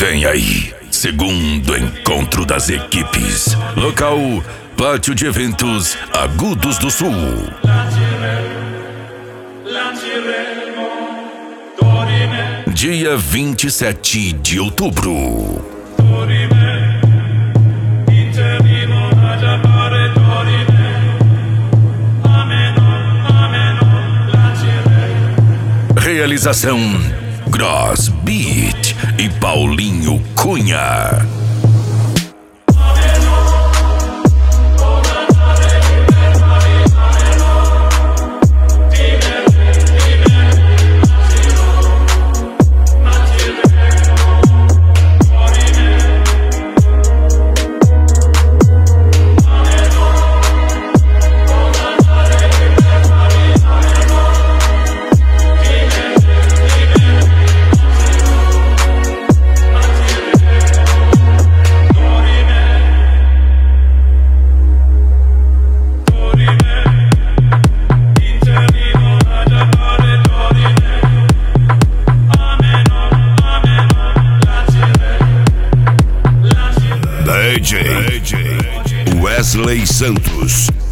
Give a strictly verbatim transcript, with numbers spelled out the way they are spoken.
Vem aí, segundo encontro das equipes. Local, Pátio de Eventos Agudos do Sul. Dia vinte e sete de outubro. Realização Gross Beat e Paulinho Cunha. D J Wesley Santos.